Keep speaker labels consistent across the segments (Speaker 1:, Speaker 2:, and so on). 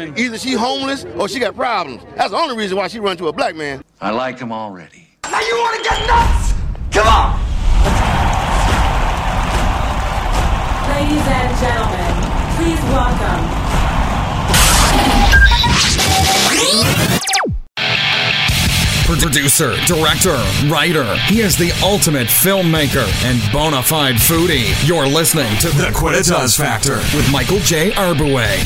Speaker 1: Either she homeless or she got problems. That's the only reason why she run to a black man.
Speaker 2: I like him already.
Speaker 3: Now you want to get nuts? Come on!
Speaker 4: Ladies and gentlemen, please welcome.
Speaker 5: Producer, director, writer. He is the ultimate filmmaker and bona fide foodie. You're listening to The Quidditas Factor with Michael J. Arbouay.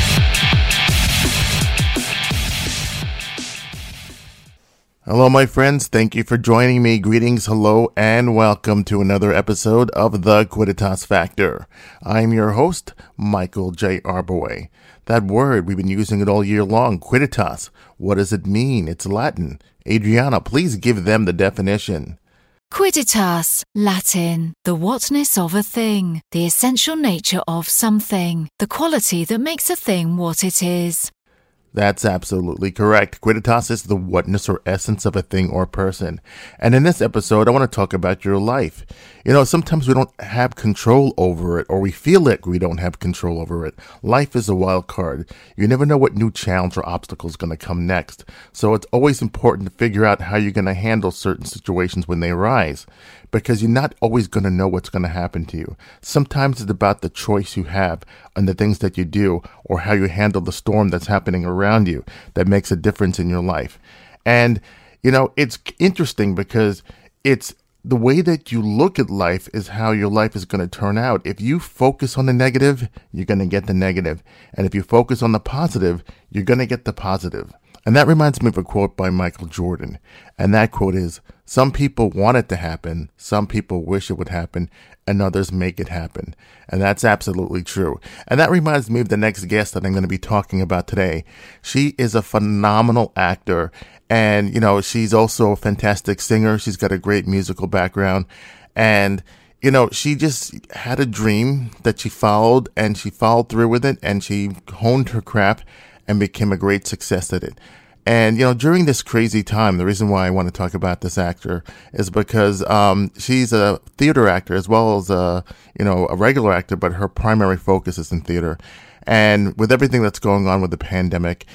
Speaker 6: Hello, my friends. Thank you for joining me. Greetings, hello, and welcome to another episode of The Quidditas Factor. I'm your host, Michael J. Arbouay. That word, we've been using it all year long, quidditas. What does it mean? It's Latin. Adriana, please give them the definition.
Speaker 7: Quidditas, Latin, the whatness of a thing, the essential nature of something, the quality that makes a thing what it is.
Speaker 6: That's absolutely correct. Quidditas is the whatness or essence of a thing or person. And in this episode, I want to talk about your life. You know, sometimes we don't have control over it, or we feel like we don't have control over it. Life is a wild card. You never know what new challenge or obstacle is going to come next. So it's always important to figure out how you're going to handle certain situations when they arise, because you're not always going to know what's going to happen to you. Sometimes it's about the choice you have and the things that you do, or how you handle the storm that's happening around you that makes a difference in your life. And, you know, it's interesting because it's the way that you look at life is how your life is going to turn out. If you focus on the negative, you're going to get the negative. And if you focus on the positive, you're going to get the positive. And that reminds me of a quote by Michael Jordan. And that quote is, "Some people want it to happen, some people wish it would happen, and others make it happen." And that's absolutely true. And that reminds me of the next guest that I'm going to be talking about today. She is a phenomenal actor, and, you know, she's also a fantastic singer. She's got a great musical background. And, you know, she just had a dream that she followed, and she followed through with it, and she honed her craft and became a great success at it. And, you know, during this crazy time, the reason why I want to talk about this actor is because she's a theater actor as well as a regular actor, but her primary focus is in theater. And with everything that's going on with the pandemic,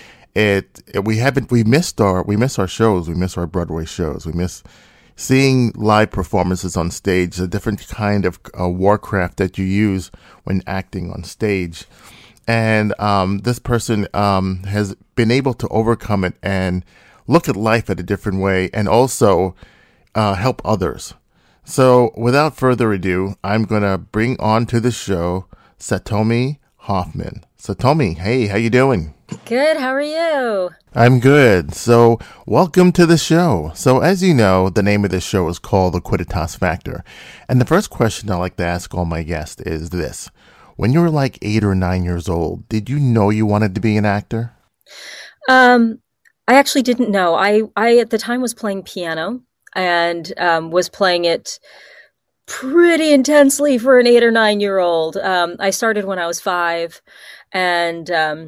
Speaker 6: we miss our shows, we miss our Broadway shows, we miss seeing live performances on stage, a different kind of warcraft that you use when acting on stage. And this person has been able to overcome it and look at life at a different way, and also help others. So without further ado, I'm going to bring on to the show Satomi Hoffman. Satomi, hey, how you doing?
Speaker 8: Good, how are you?
Speaker 6: I'm good. So welcome to the show. So as you know, the name of this show is called The Quidditas Factor. And the first question I like to ask all my guests is this. When you were like 8 or 9 years old, did you know you wanted to be an actor?
Speaker 8: I actually didn't know. I at the time was playing piano and was playing it pretty intensely for an 8 or 9 year old. I started when I was 5, and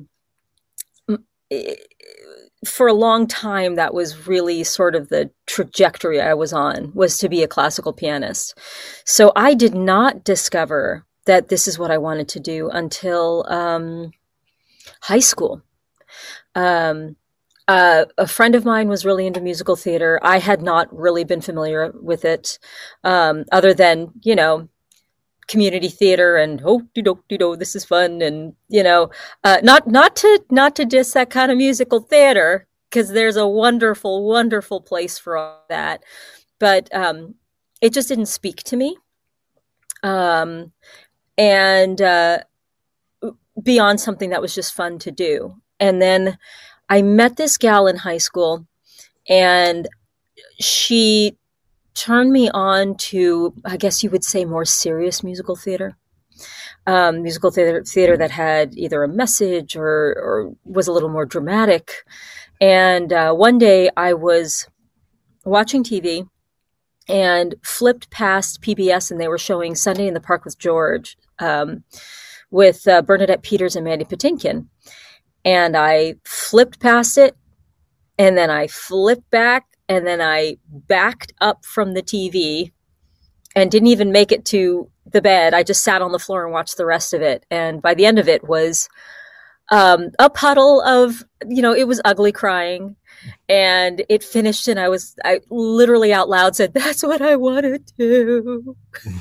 Speaker 8: for a long time, that was really sort of the trajectory I was on, was to be a classical pianist. So I did not discover that this is what I wanted to do until high school. A friend of mine was really into musical theater. I had not really been familiar with it, other than, you know, community theater and this is fun, and, you know, not to diss that kind of musical theater, because there's a wonderful, wonderful place for all that, but it just didn't speak to me. And beyond something that was just fun to do. And then I met this gal in high school, and she turned me on to, I guess you would say, more serious musical theater. Musical theater that had either a message or was a little more dramatic. And one day I was watching TV and flipped past PBS, and they were showing Sunday in the Park with George, with Bernadette Peters and Mandy Patinkin. And I flipped past it, and then I flipped back, and then I backed up from the TV and didn't even make it to the bed. I just sat on the floor and watched the rest of it. And by the end of it was a puddle of, it was ugly crying, and it finished, and I literally out loud said, "That's what I want to do."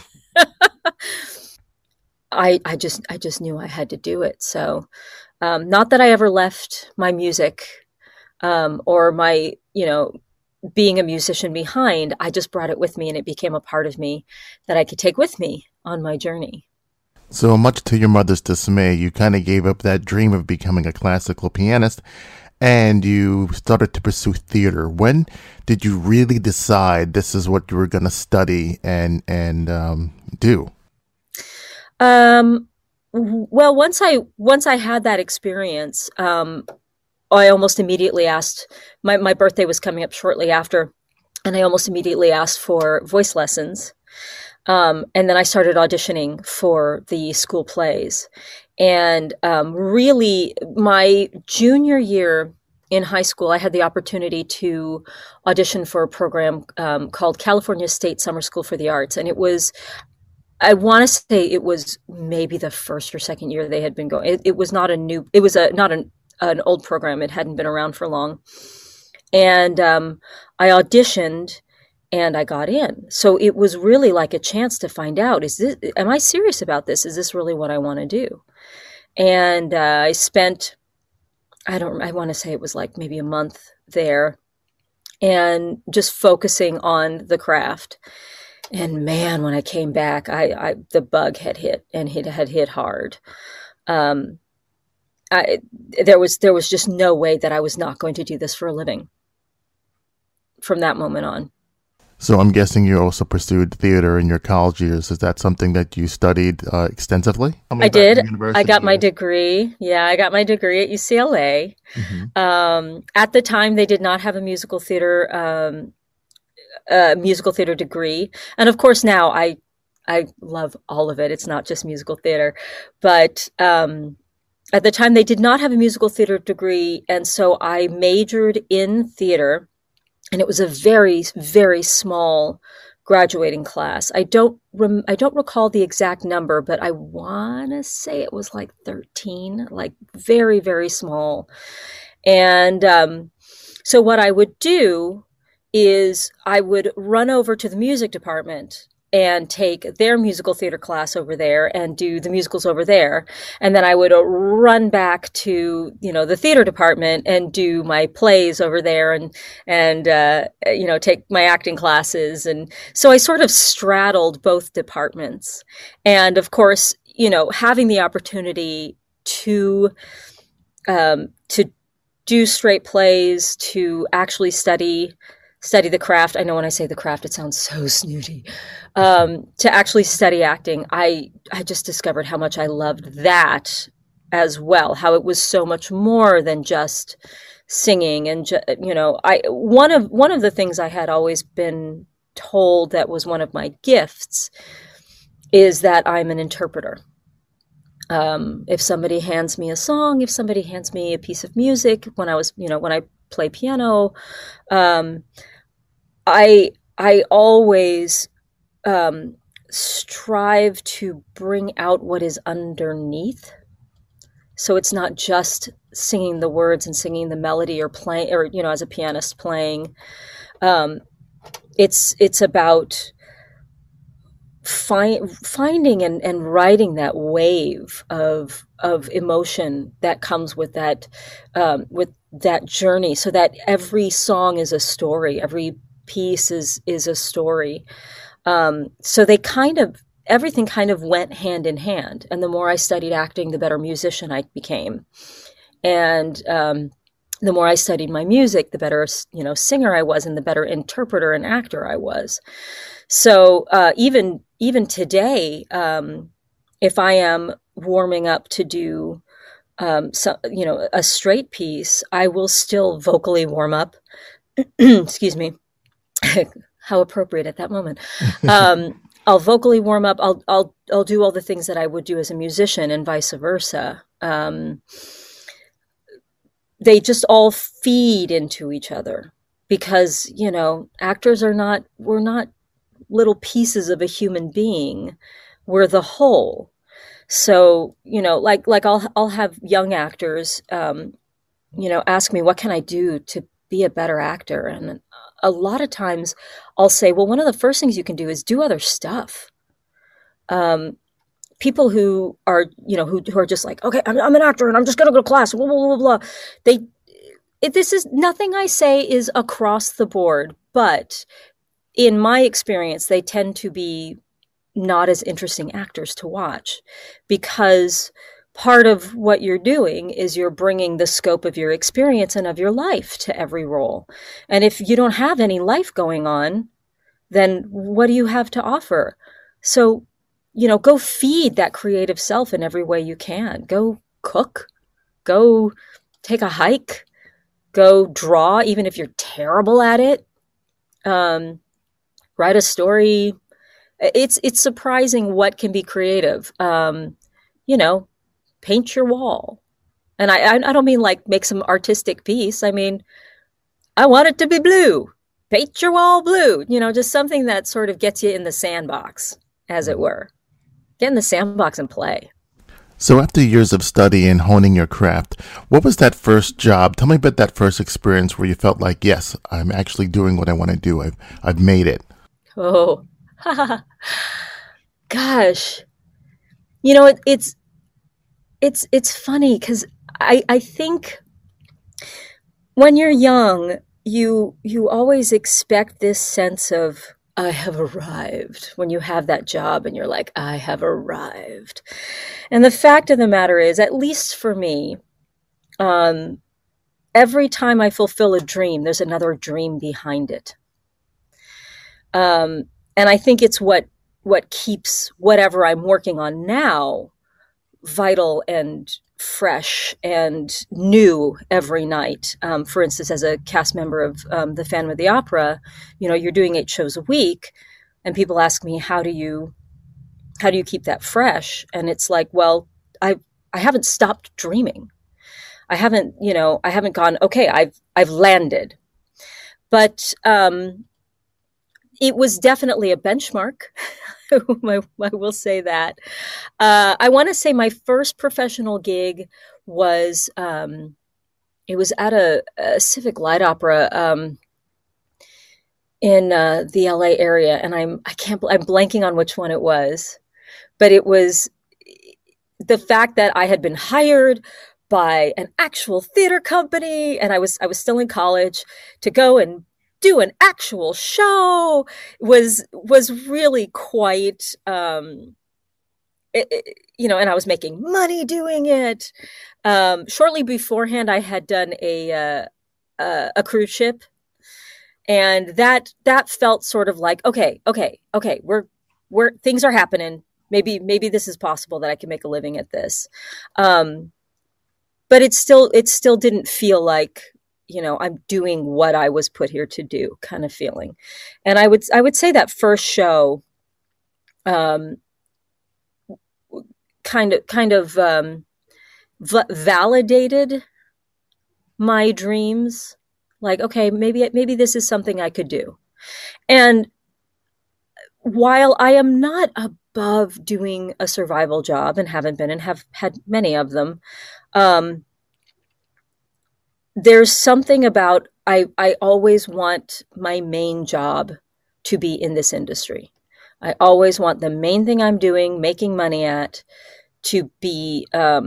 Speaker 8: I just knew I had to do it. So, not that I ever left my music, or my, being a musician behind. I just brought it with me, and it became a part of me that I could take with me on my journey.
Speaker 6: So much to your mother's dismay, you kind of gave up that dream of becoming a classical pianist, and you started to pursue theater. When did you really decide this is what you were going to study and do?
Speaker 8: Well, once I had that experience, I almost immediately asked. My birthday was coming up shortly after, and I almost immediately asked for voice lessons. And then I started auditioning for the school plays. And really, my junior year in high school, I had the opportunity to audition for a program called California State Summer School for the Arts. And it was, I want to say it was maybe the first or second year they had been going. It was not not an old program. It hadn't been around for long. And I auditioned, and I got in. So it was really like a chance to find out, am I serious about this? Is this really what I want to do? And I spent, I want to say it was like maybe a month there, and just focusing on the craft. And man, when I came back, the bug had hit, and it had hit hard. There was just no way that I was not going to do this for a living from that moment on.
Speaker 6: So I'm guessing you also pursued theater in your college years. Is that something that you studied extensively?
Speaker 8: I did. I got my degree. Yeah, I got my degree at UCLA. Mm-hmm. At the time, they did not have a musical theater degree. And of course, now I love all of it. It's not just musical theater. But at the time, they did not have a musical theater degree. And so I majored in theater. And it was a very, very small graduating class. I don't recall the exact number, but I want to say it was like 13, like very, very small. And so what I would do is I would run over to the music department and take their musical theater class over there and do the musicals over there. And then I would run back to, the theater department and do my plays over there and take my acting classes. And so I sort of straddled both departments. And of course, having the opportunity to do straight plays, to actually study the craft. I know when I say the craft, it sounds so snooty. To actually study acting, I just discovered how much I loved that as well. How it was so much more than just singing. And one of the things I had always been told that was one of my gifts is that I'm an interpreter. If somebody hands me a song, if somebody hands me a piece of music, when I play piano, I always strive to bring out what is underneath. So it's not just singing the words and singing the melody or playing, or as a pianist playing. It's about finding and riding that wave of emotion that comes with that journey, so that every song is a story, every piece is a story. So everything kind of went hand in hand. And the more I studied acting, the better musician I became. And the more I studied my music, the better singer I was, and the better interpreter and actor I was. So even today, if I am warming up to do a straight piece, I will still vocally warm up. Excuse me. How appropriate at that moment. I'll vocally warm up. I'll do all the things that I would do as a musician, and vice versa. They just all feed into each other, because actors we're not little pieces of a human being. We're the whole. So, like I'll have young actors, ask me, what can I do to be a better actor? And a lot of times I'll say, well, one of the first things you can do is do other stuff. People who are, who are just like, okay, I'm an actor and I'm just going to go to class, blah, blah, blah, blah. This is nothing I say is across the board, but in my experience, they tend to be not as interesting actors to watch, because part of what you're doing is you're bringing the scope of your experience and of your life to every role. And if you don't have any life going on, then what do you have to offer? So, go feed that creative self in every way you can. Go cook, go take a hike, go draw, even if you're terrible at it. Write a story. It's surprising what can be creative. Paint your wall. And I don't mean like make some artistic piece. I mean, I want it to be blue. Paint your wall blue. Just something that sort of gets you in the sandbox, as it were. Get in the sandbox and play.
Speaker 6: So after years of study and honing your craft, what was that first job? Tell me about that first experience where you felt like, yes, I'm actually doing what I want to do. I've made it.
Speaker 8: Oh, gosh. It's funny because I think when you're young, you always expect this sense of, I have arrived, when you have that job and you're like, I have arrived. And the fact of the matter is, at least for me, every time I fulfill a dream, there's another dream behind it. And I think it's what keeps whatever I'm working on now vital and fresh and new every night. For instance, as a cast member of the Phantom of the Opera, you're doing 8 shows a week, and people ask me, how do you keep that fresh? And it's like, well, I haven't stopped dreaming. I haven't gone, okay, I've landed. But it was definitely a benchmark. I will say that. I want to say my first professional gig was, it was at a Civic Light Opera in the LA area, and I'm blanking on which one it was, but it was the fact that I had been hired by an actual theater company, and I was still in college, to go and do an actual show was really quite, and I was making money doing it. Shortly beforehand, I had done a cruise ship, and that felt sort of like, okay, we're things are happening. Maybe this is possible that I can make a living at this. But it still didn't feel like, I'm doing what I was put here to do kind of feeling. And I would say that first show, kind of validated my dreams. Like, okay, maybe this is something I could do. And while I am not above doing a survival job, and haven't been, and have had many of them, there's something about, I always want my main job to be in this industry. I always want the main thing I'm doing, making money at, to be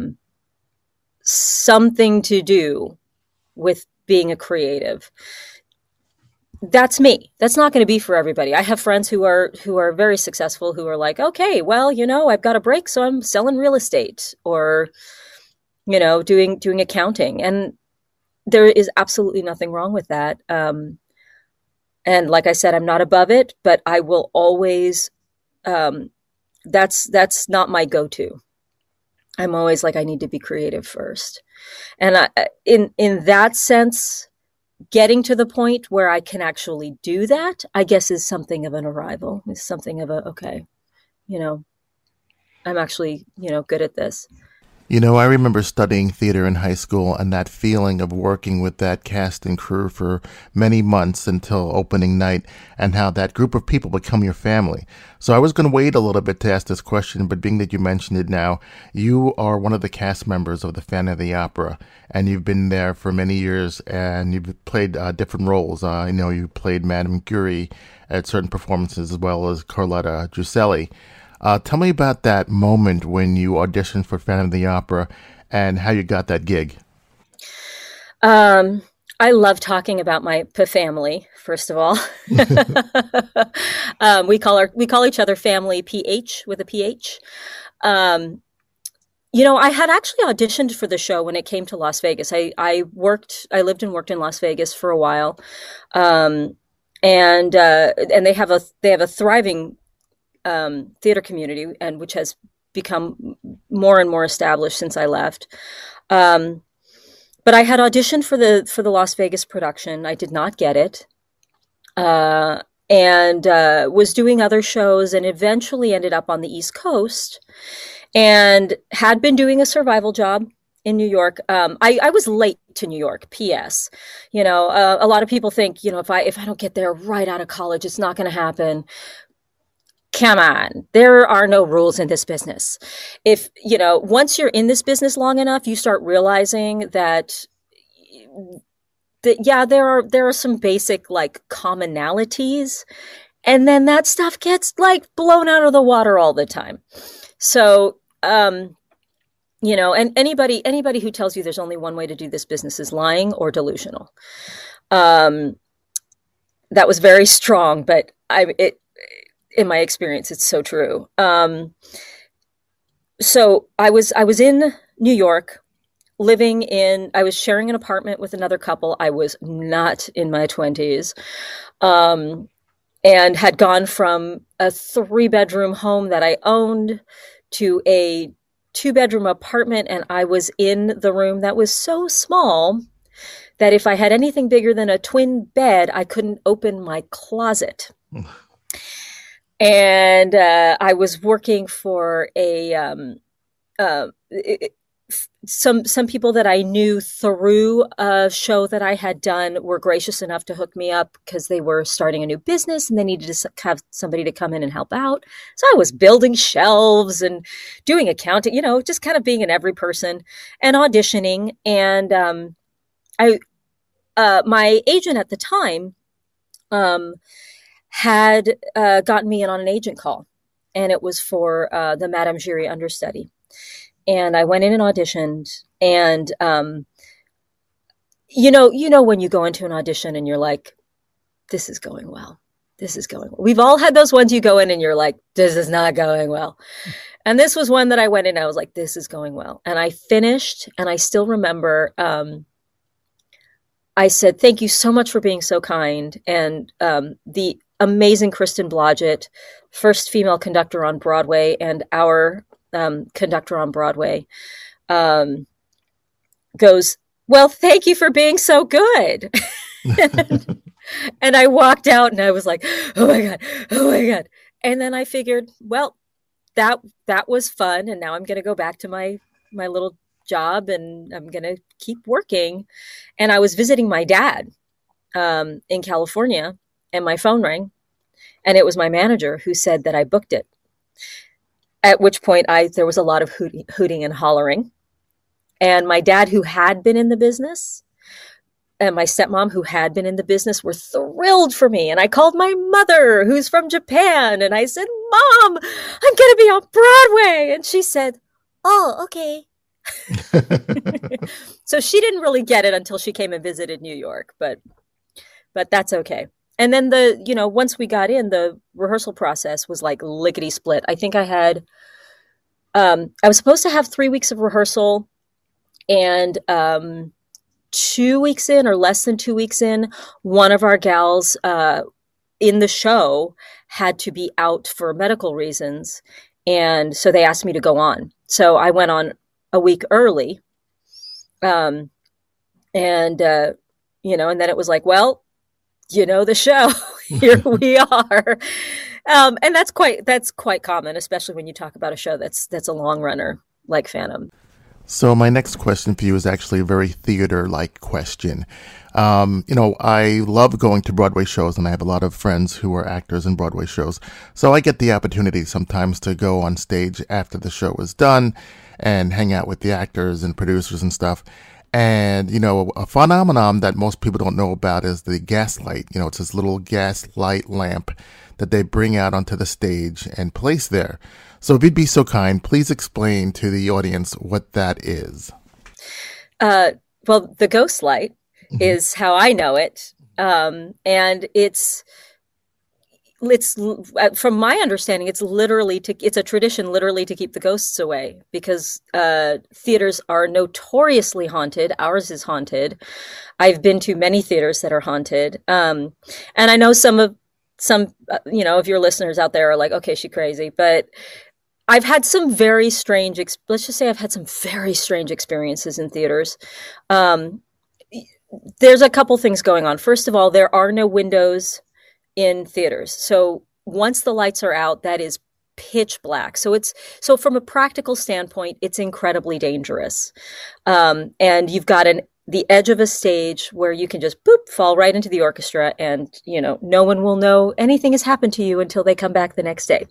Speaker 8: something to do with being a creative. That's me. That's not going to be for everybody. I have friends who are very successful, who are like, okay, well, I've got a break, so I'm selling real estate, or, doing accounting. And there is absolutely nothing wrong with that. And like I said, I'm not above it, but I will always, that's not my go-to. I'm always like, I need to be creative first. And in that sense, getting to the point where I can actually do that, I guess, is something of an arrival. It's something of a, okay, I'm actually, good at this.
Speaker 6: You know, I remember studying theater in high school and that feeling of working with that cast and crew for many months until opening night, and how that group of people become your family. So I was going to wait a little bit to ask this question, but being that you mentioned it now, you are one of the cast members of the Phantom of the Opera, and you've been there for many years, and you've played different roles. I know you played Madame Curie at certain performances, as well as Carlotta Druselli. Tell me about that moment when you auditioned for Phantom of the Opera and how you got that gig.
Speaker 8: I love talking about my family, first of all. We call each other family PH with a PH. I had actually auditioned for the show when it came to Las Vegas. I lived and worked in Las Vegas for a while. And they have a thriving theater community, and which has become more and more established since I left. But I had auditioned for the Las Vegas production. I did not get it, and was doing other shows, and eventually ended up on the East Coast, and had been doing a survival job in New York. I was late to New York. P.S. A lot of people think, if I don't get there right out of college, it's not going to happen. Come on, there are no rules in this business. If, once you're in this business long enough, you start realizing that there are some basic like commonalities, and then that stuff gets like blown out of the water all the time. So, and anybody who tells you there's only one way to do this business is lying or delusional. That was very strong, but in my experience, it's so true. So I was in New York, I was sharing an apartment with another couple. I was not in my 20s, and had gone from a 3-bedroom home that I owned to a 2-bedroom apartment. And I was in the room that was so small that if I had anything bigger than a twin bed, I couldn't open my closet. And I was working for some people that I knew through a show that I had done were gracious enough to hook me up because they were starting a new business and they needed to have somebody to come in and help out. So I was building shelves and doing accounting, just kind of being an every person and auditioning. And my agent at the time had gotten me in on an agent call, and it was for the Madame Curie understudy. And I went in and auditioned, and when you go into an audition and you're like, this is going well. This is going well. We've all had those ones you go in and you're like, this is not going well. And this was one that I went in and I was like, this is going well. And I finished, and I still remember I said, thank you so much for being so kind. And the amazing Kristen Blodgett, first female conductor on Broadway, and our conductor on Broadway, goes, well, thank you for being so good. And I walked out and I was like, oh my God. And then I figured, well, that was fun. And now I'm going to go back to my little job, and I'm going to keep working. And I was visiting my dad in California, and my phone rang, and it was my manager who said that I booked it. At which point there was a lot of hooting and hollering. And my dad, who had been in the business, and my stepmom, who had been in the business, were thrilled for me. And I called my mother, who's from Japan, and I said, Mom, I'm going to be on Broadway. And she said, oh, okay. So she didn't really get it until she came and visited New York, but that's okay. And then once we got in, the rehearsal process was like lickety split. I think I was supposed to have 3 weeks of rehearsal, and 2 weeks in, or less than 2 weeks in, one of our gals in the show had to be out for medical reasons. And so they asked me to go on. So I went on a week early. And then it was like, well, the show, here we are. And that's quite common, especially when you talk about a show that's a long runner like Phantom.
Speaker 6: So my next question for you is actually a very theater-like question. I love going to Broadway shows, and I have a lot of friends who are actors in Broadway shows. So I get the opportunity sometimes to go on stage after the show is done and hang out with the actors and producers and stuff. And, a phenomenon that most people don't know about is the gaslight. It's this little gaslight lamp that they bring out onto the stage and place there. So if you'd be so kind, please explain to the audience what that is.
Speaker 8: Well, the ghost light is how I know it. And it's from my understanding, it's a tradition literally to keep the ghosts away, because theaters are notoriously haunted. Ours is haunted. I've been to many theaters that are haunted. And I know some of your listeners out there are like, okay, she's crazy, but I've had some very strange, let's just say I've had some very strange experiences in theaters. There's a couple things going on. First of all, there are no windows in theaters. So once the lights are out, that is pitch black. So from a practical standpoint, it's incredibly dangerous. And you've got the edge of a stage where you can just fall right into the orchestra, and, no one will know anything has happened to you until they come back the next day.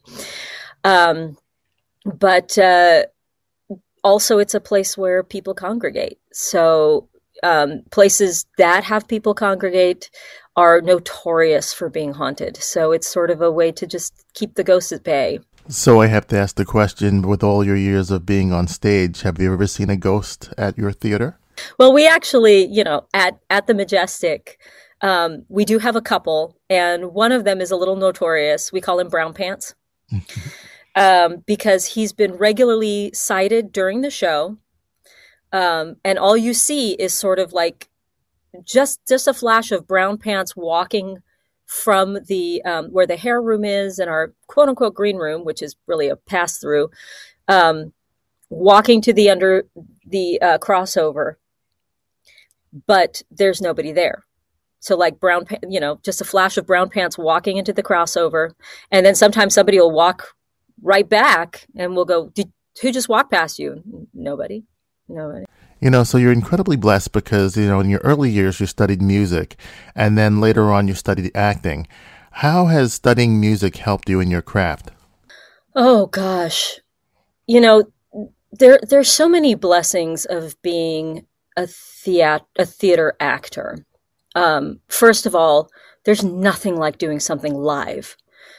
Speaker 8: But also it's a place where people congregate. So places that have people congregate are notorious for being haunted. So it's sort of a way to just keep the ghosts at bay.
Speaker 6: So I have to ask the question, with all your years of being on stage, have you ever seen a ghost at your theater?
Speaker 8: Well, we actually, at the Majestic, we do have a couple, and one of them is a little notorious. We call him Brown Pants. Because he's been regularly sighted during the show. And all you see is sort of like just a flash of Brown Pants walking from the where the hair room is and our quote unquote green room, which is really a pass through, walking to the crossover, but there's nobody there. So like just a flash of Brown Pants walking into the crossover, and then sometimes somebody will walk right back and we'll go, who just walked past you? Nobody.
Speaker 6: So you're incredibly blessed because, in your early years, you studied music, and then later on you studied acting. How has studying music helped you in your craft?
Speaker 8: Oh, gosh. There's so many blessings of being a theater actor. First of all, there's nothing like doing something live.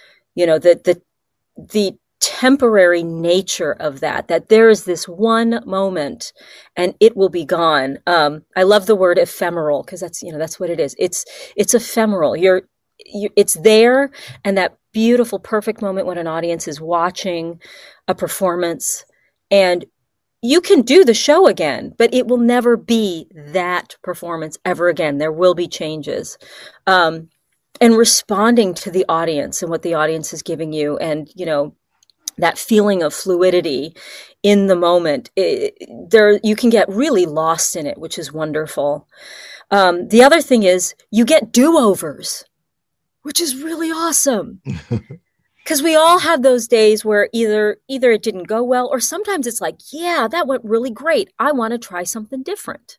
Speaker 8: The temporary nature of that there is this one moment and it will be gone. I love the word ephemeral, because that's what it is. It's ephemeral. It's there, and that beautiful, perfect moment when an audience is watching a performance, and you can do the show again, but it will never be that performance ever again. There will be changes. And responding to the audience and what the audience is giving you, and, that feeling of fluidity in the moment, you can get really lost in it, which is wonderful. The other thing is you get do-overs, which is really awesome. Because we all have those days where either it didn't go well, or sometimes it's like, yeah, that went really great. I want to try something different.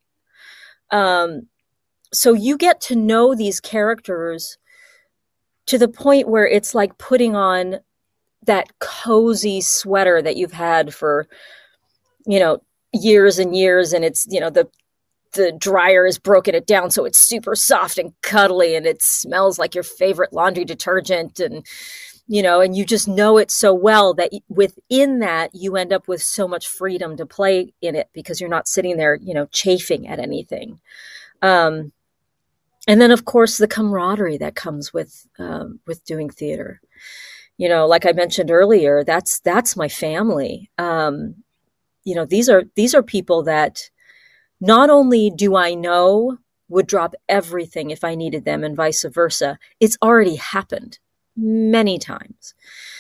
Speaker 8: So you get to know these characters to the point where it's like putting on that cozy sweater that you've had for, years and years. And it's, the dryer has broken it down, so it's super soft and cuddly, and it smells like your favorite laundry detergent. And, and you just know it so well that within that, you end up with so much freedom to play in it, because you're not sitting there, chafing at anything. And then, of course, the camaraderie that comes with doing theater. Like I mentioned earlier, that's my family. These are people that not only do I know would drop everything if I needed them, and vice versa. It's already happened many times.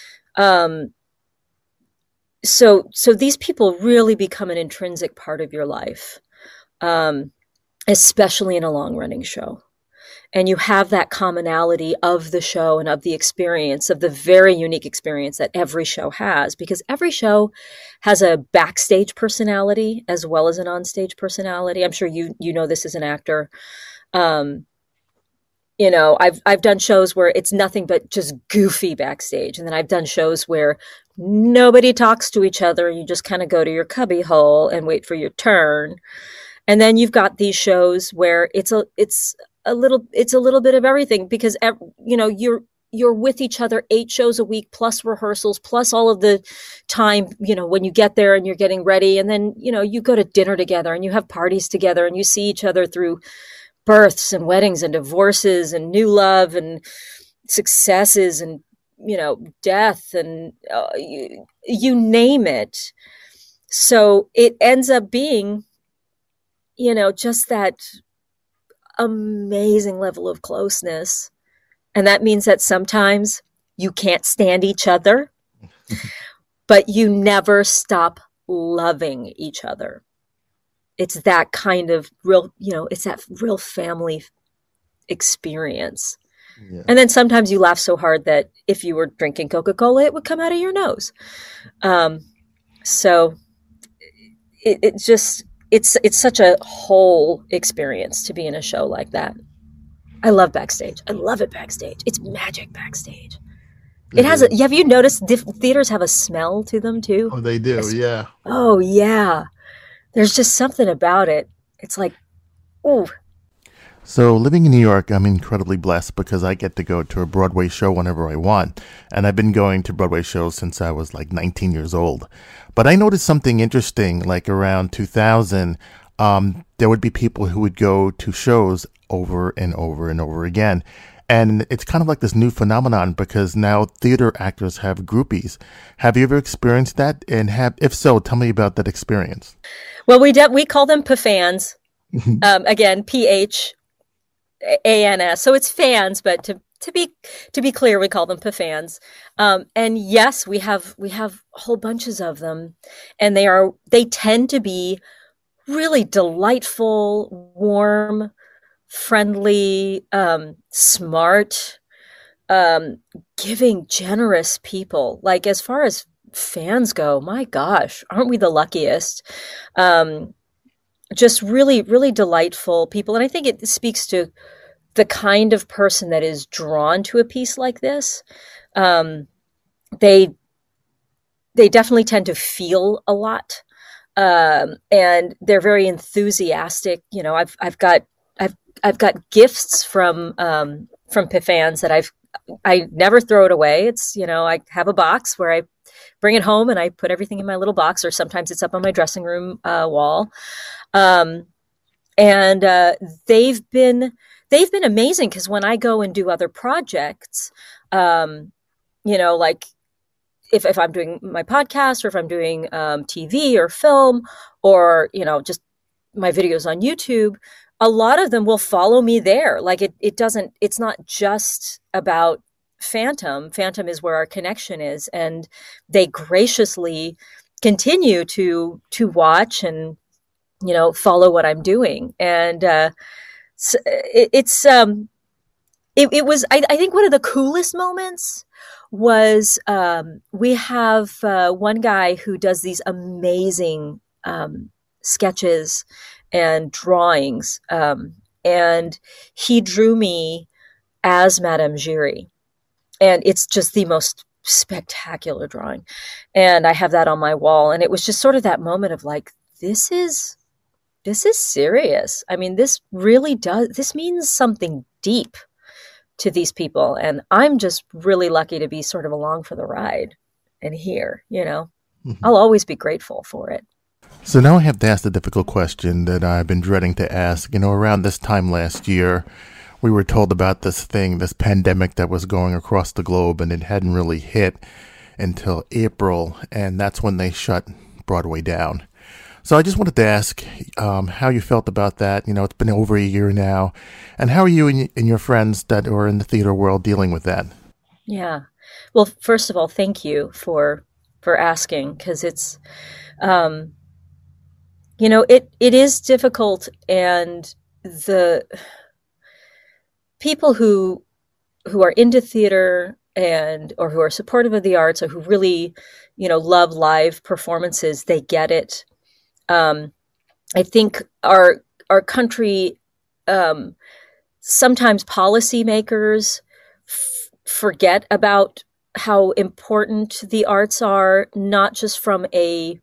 Speaker 8: So these people really become an intrinsic part of your life, especially in a long running show. and you have that commonality of the show and of the experience, of the very unique experience that every show has, because every show has a backstage personality as well as an onstage personality. I'm sure you know this as an actor. You know, I've done shows where it's nothing but just goofy backstage. And then I've done shows where nobody talks to each other. You just kind of go to your cubby hole and wait for your turn. And then you've got these shows where it's a little bit of everything, because, you know, you're with each other 8 shows a week, plus rehearsals, plus all of the time, you know, when you get there and you're getting ready. And then, you know, you go to dinner together and you have parties together and you see each other through births and weddings and divorces and new love and successes and, you know, death and you name it. So it ends up being, you know, just that amazing level of closeness. And that means that sometimes you can't stand each other, but you never stop loving each other. It's that kind of real, you know, it's that real family experience. Yeah. And then sometimes you laugh so hard that if you were drinking Coca-Cola, it would come out of your nose. So it's such a whole experience to be in a show like that. I love backstage. I love it backstage. It's magic backstage. It has have you noticed theaters have a smell to them too?
Speaker 6: Oh, they do. Yeah.
Speaker 8: Oh yeah. There's just something about it. It's like, ooh.
Speaker 6: So living in New York, I'm incredibly blessed because I get to go to a Broadway show whenever I want. And I've been going to Broadway shows since I was like 19 years old. But I noticed something interesting, like around 2000, there would be people who would go to shows over and over and over again. And it's kind of like this new phenomenon because now theater actors have groupies. Have you ever experienced that? And if so, tell me about that experience.
Speaker 8: Well, we call them PFANs. Again, PHANS. So it's fans, but to be clear, we call them PFANs. And yes, we have whole bunches of them, and they tend to be really delightful, warm, friendly, smart, giving, generous people. Like, as far as fans go, my gosh, aren't we the luckiest? Just really, really delightful people. And I think it speaks to the kind of person that is drawn to a piece like this. They definitely tend to feel a lot. And they're very enthusiastic. You know, I've got gifts from PFANs that I never throw it away. It's, you know, I have a box where I bring it home and I put everything in my little box, or sometimes it's up on my dressing room wall. And they've been amazing, because when I go and do other projects, you know, like if I'm doing my podcast, or if I'm doing TV or film, or, you know, just my videos on YouTube, a lot of them will follow me there. Like it's not just about Phantom. Phantom is where our connection is. And they graciously continue to watch and, you know, follow what I'm doing. And it was, I think one of the coolest moments was we have one guy who does these amazing sketches and drawings. And he drew me as Madame Giry. And it's just the most spectacular drawing. And I have that on my wall. And it was just sort of that moment of like, this is serious. I mean, this means something deep to these people. And I'm just really lucky to be sort of along for the ride and here, you know. Mm-hmm. I'll always be grateful for it.
Speaker 6: So now I have to ask the difficult question that I've been dreading to ask. You know, around this time last year, we were told about this pandemic that was going across the globe, and it hadn't really hit until April, and that's when they shut Broadway down. So I just wanted to ask how you felt about that. You know, it's been over a year now. And how are you and your friends that are in the theater world dealing with that?
Speaker 8: Yeah. Well, first of all, thank you for asking, because it's, you know, it is difficult, and people who are into theater or who are supportive of the arts or who really, love live performances, they get it. I think our country, sometimes policymakers forget about how important the arts are, not just from they're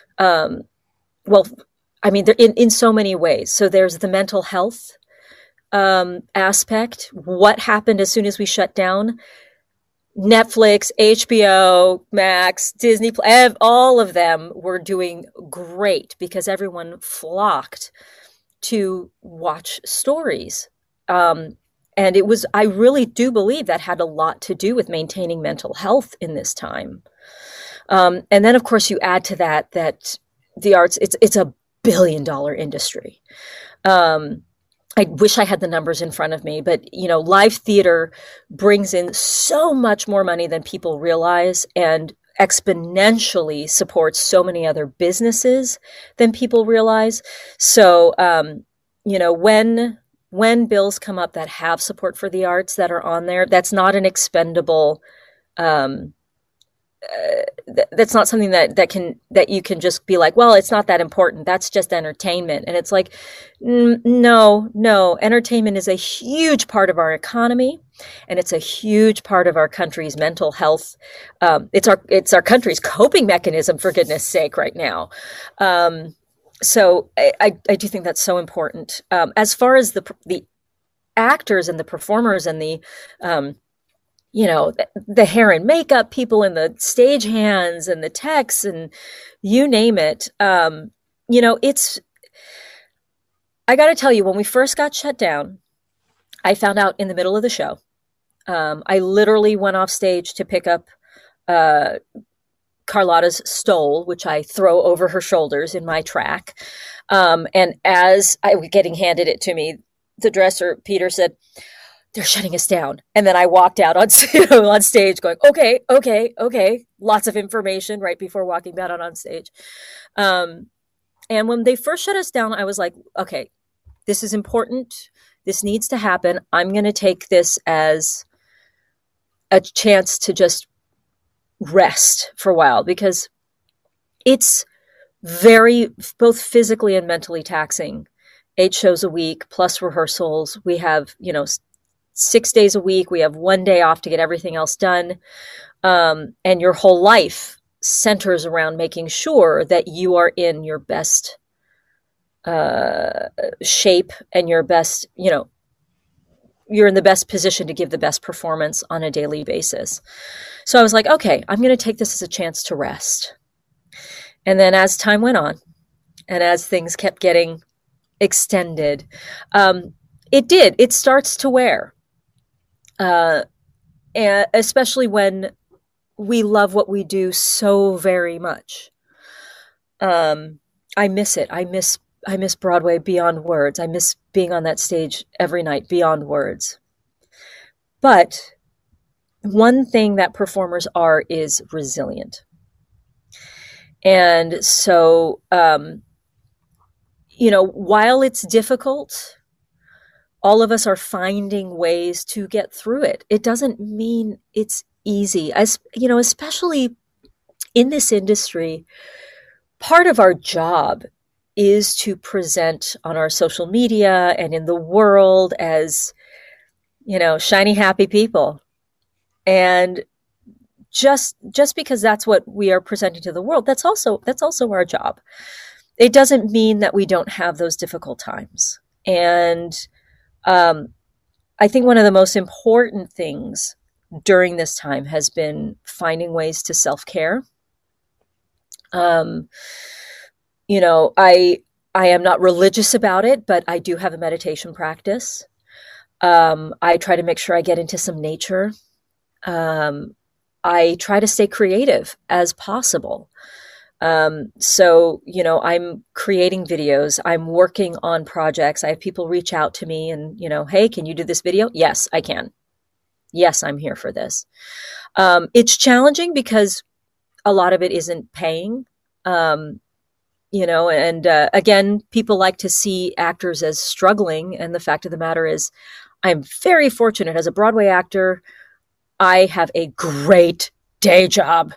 Speaker 8: in so many ways. So there's the mental health aspect. What happened as soon as we shut down? Netflix, HBO, Max, Disney, all of them were doing great because everyone flocked to watch stories. And I really do believe that had a lot to do with maintaining mental health in this time. And then, of course, you add to that the arts, it's a $1 billion industry. I wish I had the numbers in front of me, but, live theater brings in so much more money than people realize and exponentially supports so many other businesses than people realize. So, when bills come up that have support for the arts that are on there, that's not an expendable, that's not something that you can just be like, well, it's not that important. That's just entertainment. And it's like, no, entertainment is a huge part of our economy, and it's a huge part of our country's mental health. It's our country's coping mechanism, for goodness sake, right now. So I do think that's so important. As far as the actors and the performers and the hair and makeup people and the stage hands and the techs and you name it. I got to tell you, when we first got shut down, I found out in the middle of the show. I literally went off stage to pick up Carlotta's stole, which I throw over her shoulders in my track. And as I was getting handed it to me, the dresser, Peter, said, "They're shutting us down." And then I walked out on stage going, okay. Lots of information right before walking out on stage. And when they first shut us down, I was like, okay, this is important. This needs to happen. I'm going to take this as a chance to just rest for a while, because it's very both physically and mentally taxing. 8 shows a week plus rehearsals. We have, 6 days a week. We have 1 day off to get everything else done. And your whole life centers around making sure that you are in your best shape and your best, you're in the best position to give the best performance on a daily basis. So I was like, okay, I'm going to take this as a chance to rest. And then as time went on and as things kept getting extended, it starts to wear. And especially when we love what we do so very much. I miss it. I miss Broadway beyond words. I miss being on that stage every night beyond words. But one thing that performers are is resilient. And so, while it's difficult, all of us are finding ways to get through it. It doesn't mean it's easy. As especially in this industry, part of our job is to present on our social media and in the world as, shiny, happy people. And just because that's what we are presenting to the world, that's also our job. It doesn't mean that we don't have those difficult times. And I think one of the most important things during this time has been finding ways to self-care. I am not religious about it, but I do have a meditation practice. I try to make sure I get into some nature. I try to stay creative as possible. So, I'm creating videos. I'm working on projects. I have people reach out to me and, hey, can you do this video? Yes, I can. Yes, I'm here for this. It's challenging because a lot of it isn't paying. and again, people like to see actors as struggling. And the fact of the matter is, I'm very fortunate as a Broadway actor. I have a great day job.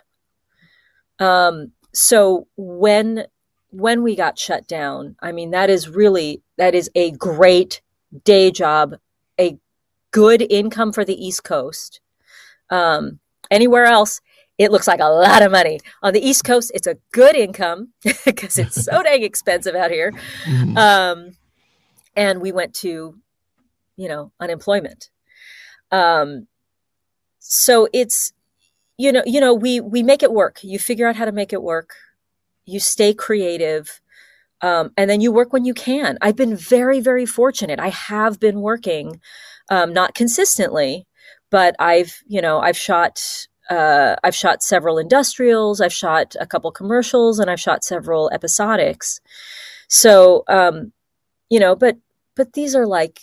Speaker 8: So when we got shut down, I mean, that is a great day job, a good income for the East Coast. Anywhere else, it looks like a lot of money. On the East Coast, it's a good income because it's so dang expensive out here. Mm-hmm. And we went to, unemployment. So it's, we make it work. You figure out how to make it work. You stay creative. And then you work when you can. I've been very, very fortunate. I have been working, not consistently, but I've shot several industrials, I've shot a couple commercials, and I've shot several episodics. So, but these are like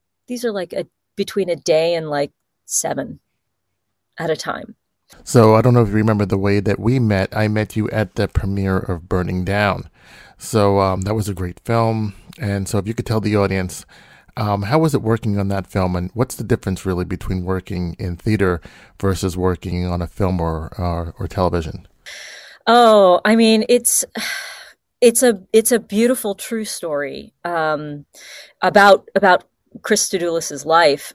Speaker 8: between a day and like 7 at a time.
Speaker 6: So I don't know if you remember the way that we met. I met you at the premiere of Burning Down. So that was a great film. And so if you could tell the audience, how was it working on that film, and what's the difference really between working in theater versus working on a film or television?
Speaker 8: Oh, I mean, it's a beautiful true story about Chris Stodoulis's life.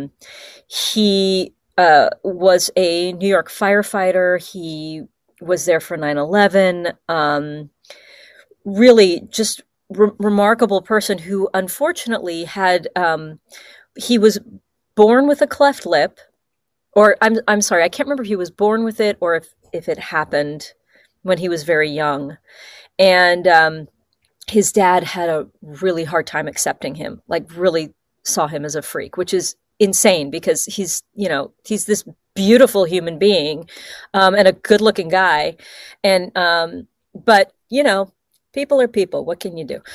Speaker 8: He was a New York firefighter. He was there for 9/11. Really, just remarkable person who unfortunately had he was born with a cleft lip, or I'm sorry, I can't remember if he was born with it or if it happened when he was very young. And his dad had a really hard time accepting him, like really saw him as a freak, which is insane because he's this beautiful human being and a good looking guy. And but people are people. What can you do?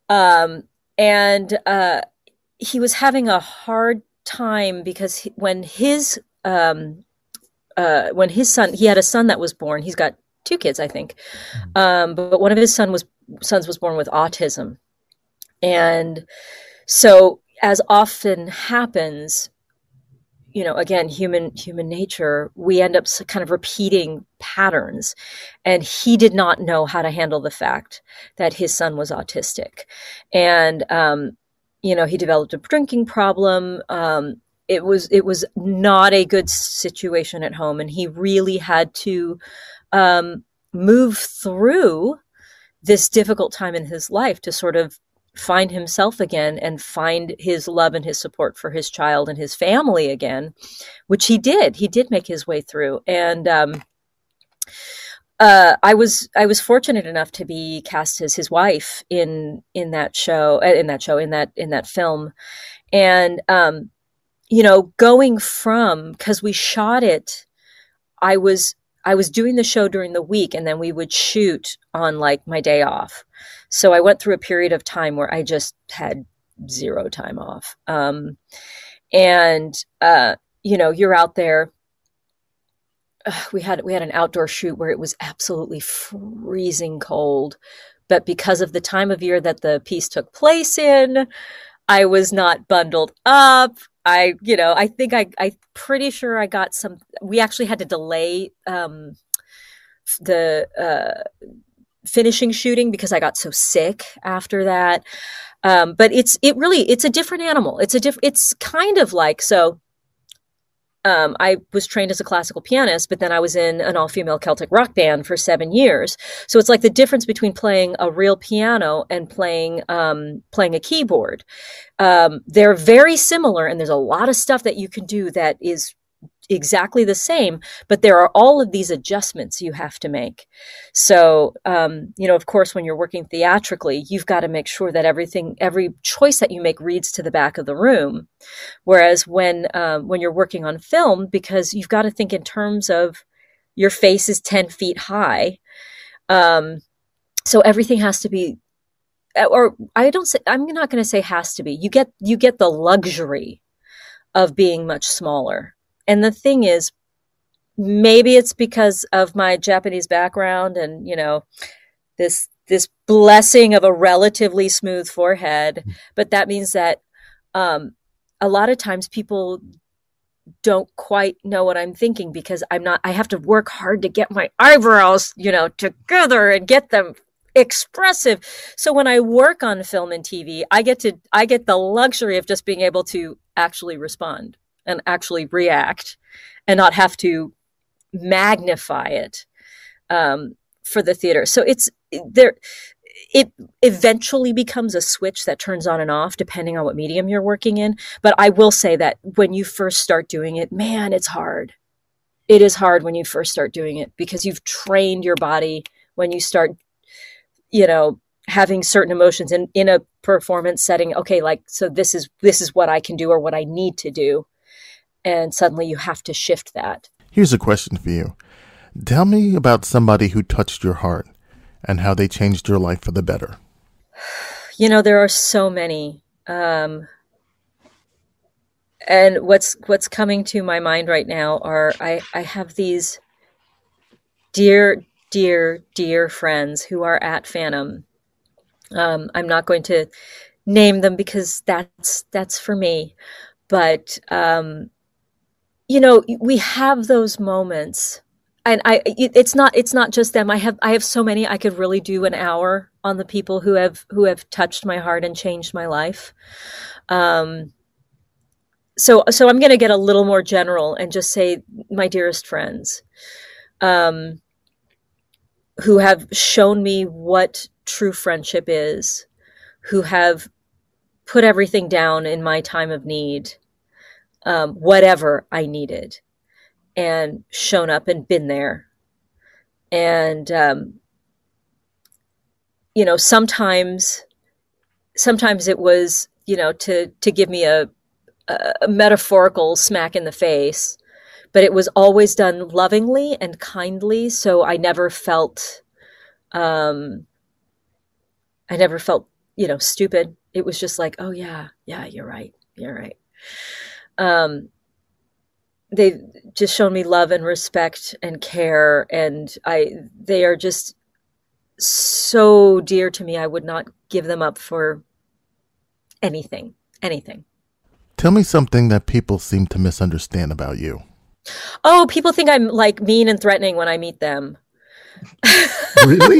Speaker 8: And he was having a hard time because when his son, he had a son that was born. He's got 2 kids, I think. But one of his sons was born with autism. And so, as often happens, again, human nature, we end up kind of repeating patterns. And he did not know how to handle the fact that his son was autistic. And, he developed a drinking problem. It was not a good situation at home. And he really had to move through this difficult time in his life to sort of find himself again and find his love and his support for his child and his family again, which he did. He did make his way through. And I was fortunate enough to be cast as his wife in that film. And going from, because we shot it, I was doing the show during the week, and then we would shoot on like my day off. So I went through a period of time where I just had 0 time off. You're out there. We had an outdoor shoot where it was absolutely freezing cold, but because of the time of year that the piece took place in, I was not bundled up. I'm pretty sure I got some. We actually had to delay the finishing shooting because I got so sick after that. But it's a different animal. It's kind of like, so I was trained as a classical pianist, but then I was in an all-female Celtic rock band for 7 years. So it's like the difference between playing a real piano and playing a keyboard. They're very similar, and there's a lot of stuff that you can do that is exactly the same, but there are all of these adjustments you have to make. So, of course, when you're working theatrically, you've got to make sure that every choice that you make reads to the back of the room. Whereas when you're working on film, because you've got to think in terms of your face is 10 feet high. So everything has to be, or I'm not going to say has to be, you get the luxury of being much smaller. And the thing is, maybe it's because of my Japanese background and, this blessing of a relatively smooth forehead. But that means that a lot of times people don't quite know what I'm thinking because I have to work hard to get my eyebrows, together and get them expressive. So when I work on film and TV, I get the luxury of just being able to actually respond and actually react and not have to magnify it for the theater. So it eventually becomes a switch that turns on and off depending on what medium you're working in. But I will say that when you first start doing it, man, it's hard. It is hard when you first start doing it because you've trained your body when you start, having certain emotions in a performance setting. Okay, so this is what I can do or what I need to do. And suddenly you have to shift that.
Speaker 6: Here's a question for you. Tell me about somebody who touched your heart and how they changed your life for the better.
Speaker 8: There are so many. And what's coming to my mind right now are I have these dear, dear, dear friends who are at Phantom. I'm not going to name them because that's for me. But, we have those moments. And it's not just them. I have so many. I could really do an hour on the people who have touched my heart and changed my life. So I'm going to get a little more general and just say my dearest friends, who have shown me what true friendship is, who have put everything down in my time of need, whatever I needed, and shown up and been there. And, sometimes it was, to give me a metaphorical smack in the face, but it was always done lovingly and kindly. So I never felt, stupid. It was just like, oh yeah, you're right. They've just shown me love and respect and care. And they are just so dear to me. I would not give them up for anything.
Speaker 6: Tell me something that people seem to misunderstand about you.
Speaker 8: Oh, people think I'm like mean and threatening when I meet them.
Speaker 6: Really?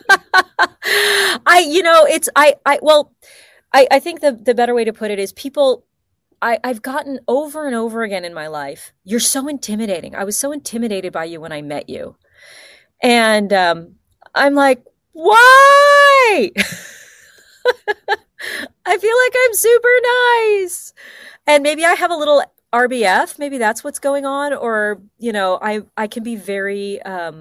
Speaker 8: I think the better way to put it is people, I've gotten over and over again in my life, you're so intimidating. I was so intimidated by you when I met you. And I'm like, why? I feel like I'm super nice. And maybe I have a little RBF. Maybe that's what's going on. Or, I can be very,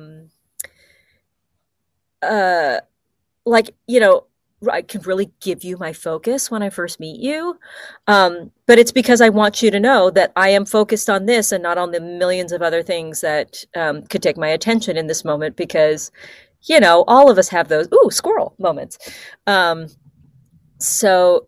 Speaker 8: I can really give you my focus when I first meet you. But it's because I want you to know that I am focused on this and not on the millions of other things that could take my attention in this moment, because, all of us have those, squirrel moments. So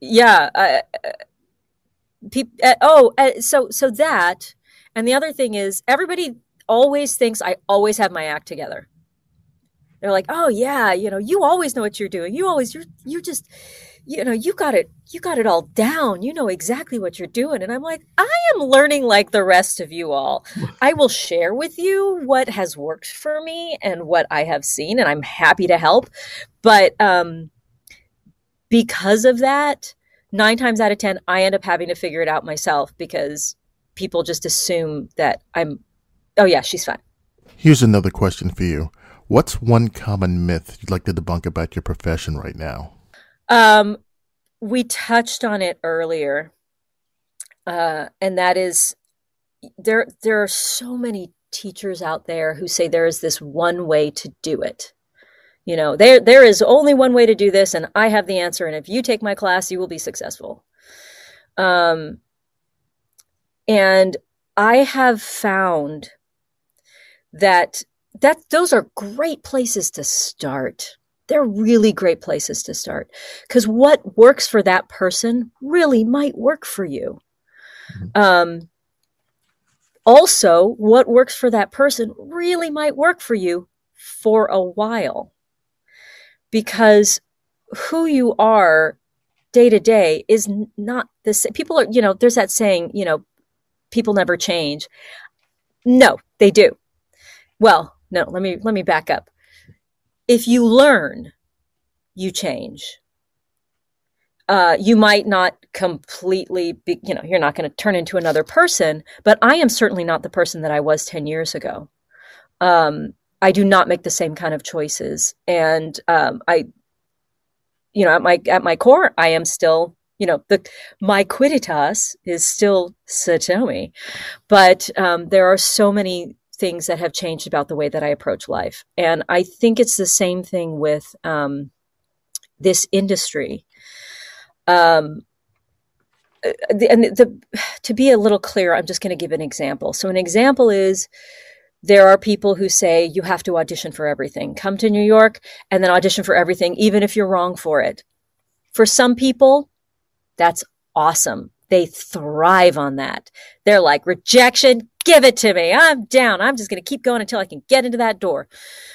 Speaker 8: that, and the other thing is everybody always thinks I always have my act together. They're like, oh yeah, you always know what you're doing. You just, you got it all down. You know exactly what you're doing. And I'm like, I am learning like the rest of you all. I will share with you what has worked for me and what I have seen, and I'm happy to help. But because of that, 9 times out of 10, I end up having to figure it out myself because people just assume that oh yeah, she's fine.
Speaker 6: Here's another question for you. What's one common myth you'd like to debunk about your profession right now?
Speaker 8: We touched on it earlier. And that is, there are so many teachers out there who say there is this one way to do it. There is only one way to do this, and I have the answer. And if you take my class, you will be successful. And I have found that those are great places to start. They're really great places to start, because what works for that person really might work for you. Also, what works for that person really might work for you for a while. because who you are day to day is not the same. People are, there's that saying, people never change. No, they do. Well, no, let me back up. If you learn, you change. You might not completely be, you're not going to turn into another person, but I am certainly not the person that I was 10 years ago. I do not make the same kind of choices. And, at my core, I am still, my Quidditas is still Satomi, but, there are so many things that have changed about the way that I approach life. And I think it's the same thing with, this industry. To be a little clearer, I'm just going to give an example. So an example is there are people who say you have to audition for everything. Come to New York and then audition for everything, even if you're wrong for it. For some people, that's awesome. They thrive on that. They're like, rejection, give it to me. I'm down. I'm just going to keep going until I can get into that door.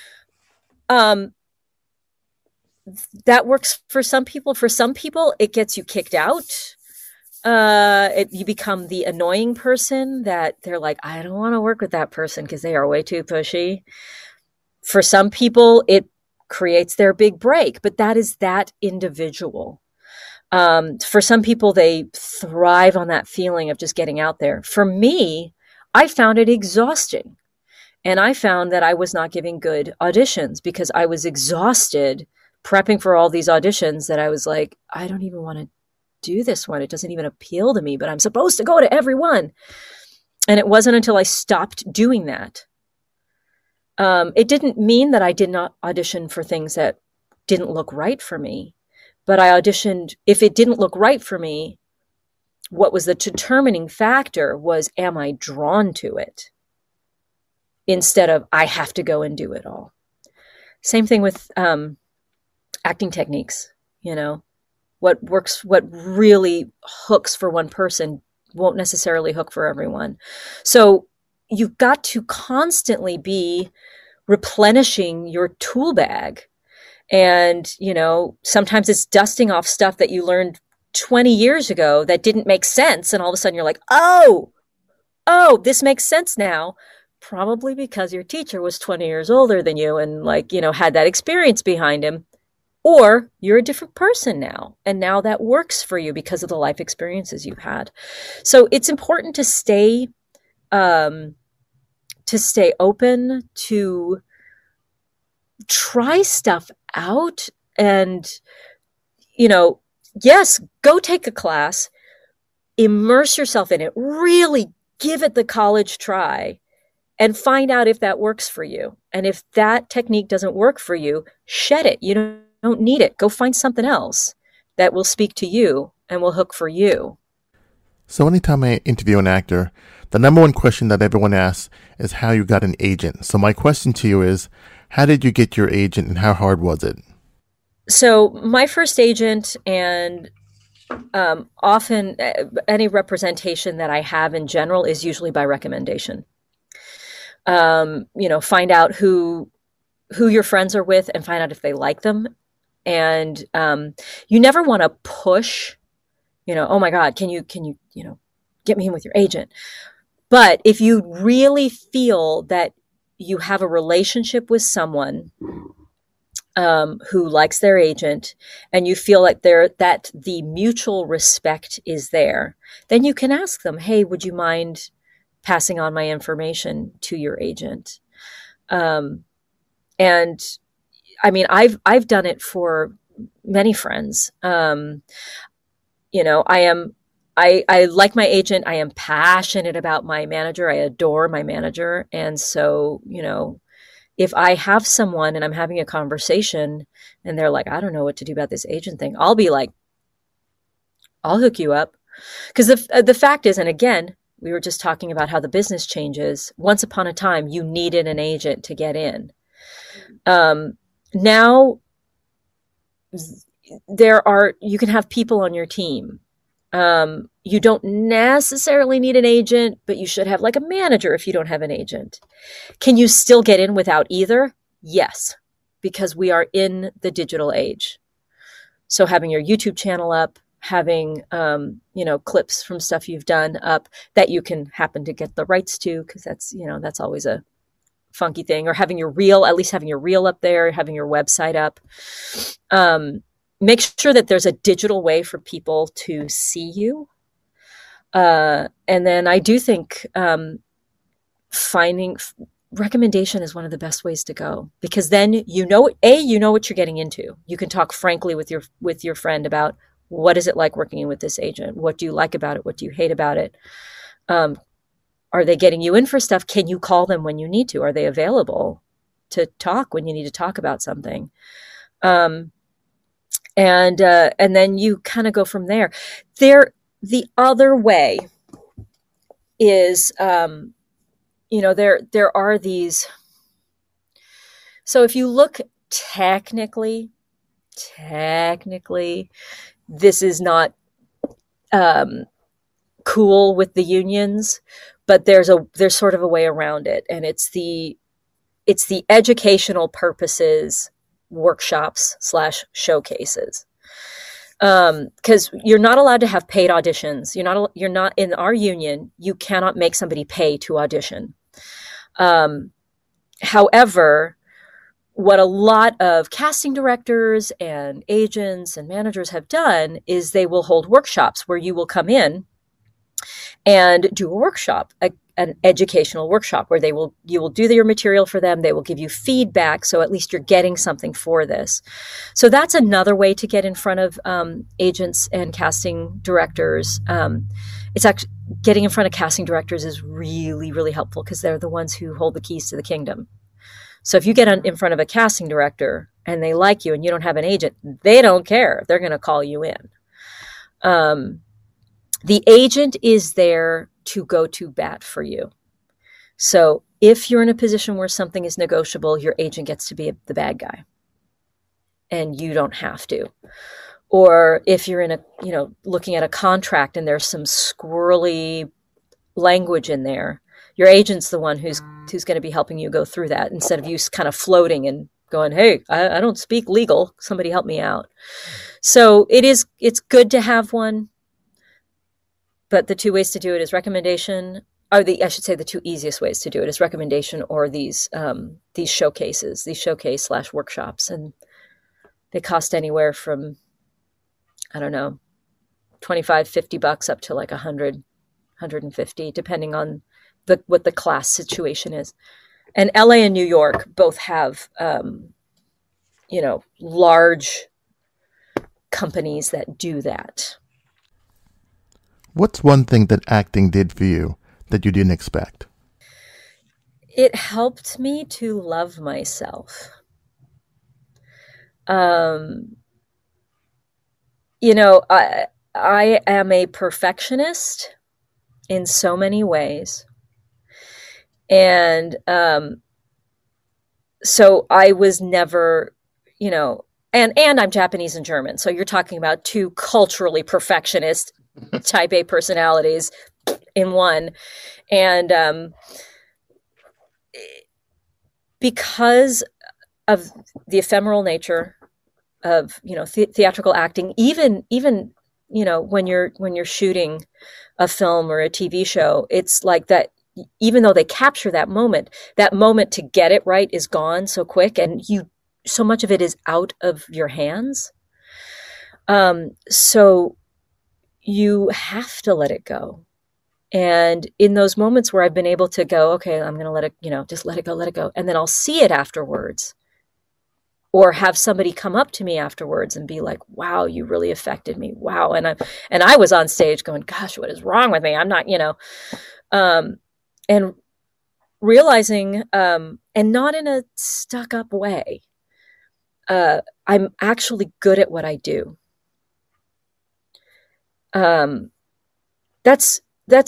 Speaker 8: That works for some people. For some people, it gets you kicked out. You become the annoying person that they're like, I don't want to work with that person because they are way too pushy. For some people, it creates their big break, but that is that individual. For some people, they thrive on that feeling of just getting out there. For me, I found it exhausting. And I found that I was not giving good auditions because I was exhausted prepping for all these auditions that I was like, I don't even want to do this one. It doesn't even appeal to me, but I'm supposed to go to every one. And it wasn't until I stopped doing that. It didn't mean that I did not audition for things that didn't look right for me, but I auditioned. If it didn't look right for me, what was the determining factor was, am I drawn to it? Instead of, I have to go and do it all. Same thing with, acting techniques, what works, what really hooks for one person won't necessarily hook for everyone. So you've got to constantly be replenishing your tool bag. And, sometimes it's dusting off stuff that you learned 20 years ago that didn't make sense. And all of a sudden you're like, oh, this makes sense now. Probably because your teacher was 20 years older than you and had that experience behind him. Or you're a different person now, and now that works for you because of the life experiences you've had. So it's important to stay open, to try stuff out, and yes, go take a class, immerse yourself in it, really give it the college try, and find out if that works for you. And if that technique doesn't work for you, shed it. You don't need it. Go find something else that will speak to you and will hook for you.
Speaker 6: So anytime I interview an actor, the number one question that everyone asks is how you got an agent. So my question to you is, how did you get your agent and how hard was it?
Speaker 8: So my first agent, and often any representation that I have in general, is usually by recommendation. Find out who your friends are with and find out if they like them. And you never want to push, oh my God, can you get me in with your agent? But if you really feel that you have a relationship with someone who likes their agent, and you feel like that the mutual respect is there, then you can ask them, hey, would you mind passing on my information to your agent? And I mean, I've done it for many friends. I like my agent. I am passionate about my manager. I adore my manager. And so, if I have someone and I'm having a conversation and they're like, I don't know what to do about this agent thing, I'll be like, I'll hook you up. Because the fact is, and again, we were just talking about how the business changes. Once upon a time, you needed an agent to get in. Now you can have people on your team. You don't necessarily need an agent, but you should have like a manager if you don't have an agent. Can you still get in without either? Yes. because we are in the digital age. So having your YouTube channel up, having, clips from stuff you've done up that you can happen to get the rights to, because that's always a funky thing, or having your reel, at least having your reel up there, having your website up. Make sure that there's a digital way for people to see you. And then I do think finding recommendation is one of the best ways to go, because then you know what you're getting into. You can talk frankly with your friend about, what is it like working with this agent? What do you like about it? What do you hate about it? Are they getting you in for stuff? Can you call them when you need to? Are they available to talk when you need to talk about something? And then you kind of go from there. The other way is, there are these. So if you look technically, this is not cool with the unions, but there's sort of a way around it, and it's the educational purposes workshops / showcases. Because you're not allowed to have paid auditions. You're not in our union. You cannot make somebody pay to audition. However, what a lot of casting directors and agents and managers have done is they will hold workshops where you will come in and do a workshop, an educational workshop where you will do your material for them. They will give you feedback. So at least you're getting something for this. So that's another way to get in front of agents and casting directors. It's actually getting in front of casting directors is really, really helpful, because they're the ones who hold the keys to the kingdom. So if you get in front of a casting director and they like you and you don't have an agent, they don't care. They're going to call you in. The agent is there to go to bat for you. So if you're in a position where something is negotiable, your agent gets to be the bad guy and you don't have to. Or if you're in looking at a contract and there's some squirrely language in there, your agent's the one who's going to be helping you go through that, instead of you kind of floating and going, hey, I don't speak legal. Somebody help me out. So it's good to have one. But the two ways to do it is recommendation, the two easiest ways to do it is recommendation or these showcases, these showcase / workshops. And they cost anywhere from, I don't know, $25-$50 up to like $100, $150, depending on what the class situation is. And LA and New York both have, large companies that do that.
Speaker 6: What's one thing that acting did for you that you didn't expect?
Speaker 8: It helped me to love myself. I am a perfectionist in so many ways. And so I was never, and I'm Japanese and German. So you're talking about two culturally perfectionist type A personalities in one. And because of the ephemeral nature of, theatrical acting, even when you're shooting a film or a TV show, it's like that. Even though they capture that moment to get it right is gone so quick, and so much of it is out of your hands. So you have to let it go. And in those moments where I've been able to go, okay, I'm going to let it, just let it go. And then I'll see it afterwards, or have somebody come up to me afterwards and be like, wow, you really affected me. Wow. And I was on stage going, gosh, what is wrong with me? I'm not, and realizing, and not in a stuck up way, I'm actually good at what I do. That's,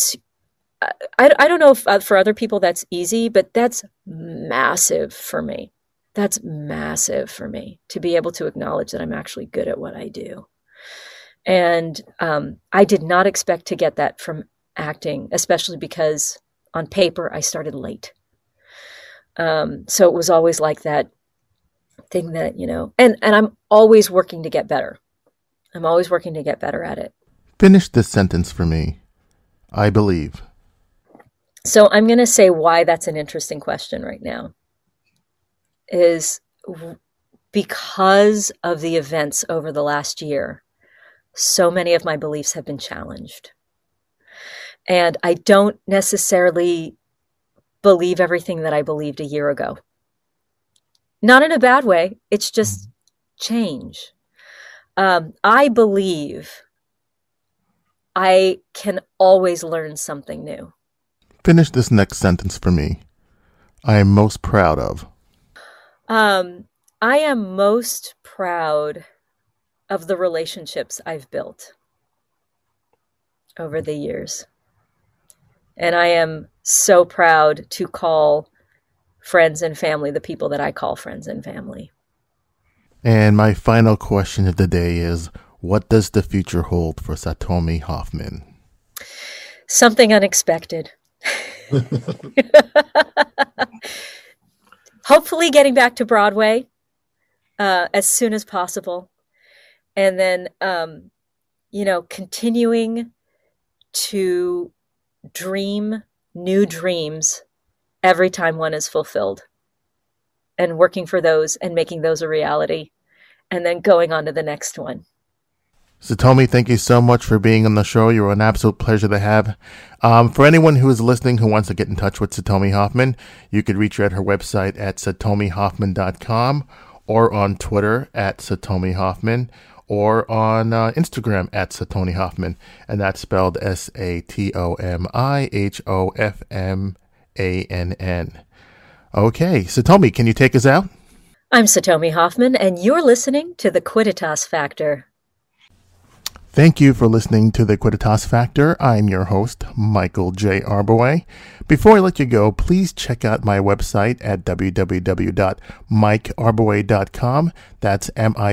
Speaker 8: I don't know if for other people that's easy, but that's massive for me. That's massive for me to be able to acknowledge that I'm actually good at what I do. And I did not expect to get that from acting, especially because on paper I started late. So it was always like that, thing that, and I'm always working to get better. I'm always working to get better at it.
Speaker 6: Finish this sentence for me. I believe.
Speaker 8: So I'm going to say why that's an interesting question right now is because of the events over the last year. So many of my beliefs have been challenged. And I don't necessarily believe everything that I believed a year ago. Not in a bad way. It's just change. I believe I can always learn something new.
Speaker 6: Finish this next sentence for me. I am most proud of.
Speaker 8: I am most proud of the relationships I've built over the years. And I am so proud to call friends and family the people that I call friends and family.
Speaker 6: And my final question of the day is, what does the future hold for Satomi Hoffman?
Speaker 8: Something unexpected. Hopefully getting back to Broadway as soon as possible. And then, continuing to dream new dreams every time one is fulfilled and working for those and making those a reality and then going on to the next one.
Speaker 6: Satomi, thank you so much for being on the show. You're an absolute pleasure to have. For anyone who is listening who wants to get in touch with Satomi Hoffman, you could reach her at her website at satomihoffman.com or on Twitter at Satomi Hoffman or on Instagram at Satomi Hoffman. And that's spelled SATOMIHOFMANN. Okay, Satomi, can you take us out?
Speaker 8: I'm Satomi Hoffman, and you're listening to The Quidditas Factor.
Speaker 6: Thank you for listening to The Quidditas Factor. I'm your host, Michael J. Arboway. Before I let you go, please check out my website at www.mikearboway.com. That's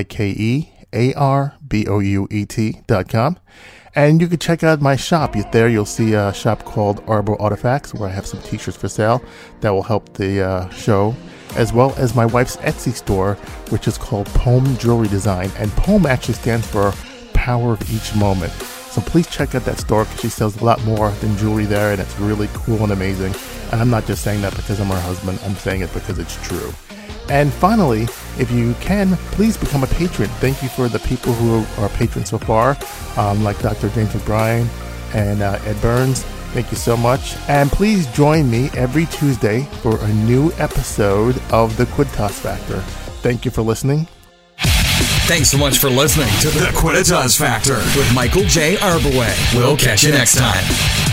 Speaker 6: MikeArbowet.com. And you can check out my shop. There you'll see a shop called Arbo Artifacts, where I have some t-shirts for sale that will help the show, as well as my wife's Etsy store, which is called Poem Jewelry Design. And Poem actually stands for Power of Each Moment. So please check out that store because she sells a lot more than jewelry there, and it's really cool and amazing. And I'm not just saying that because I'm her husband. I'm saying it because it's true. And finally, if you can, please become a patron. Thank you for the people who are patrons so far, like Dr. James O'Brien and Ed Burns. Thank you so much. And please join me every Tuesday for a new episode of The Quidditas Factor. Thank you for listening.
Speaker 5: Thanks so much for listening to The Quidditas Factor with Michael J. Arboway. We'll catch you next time.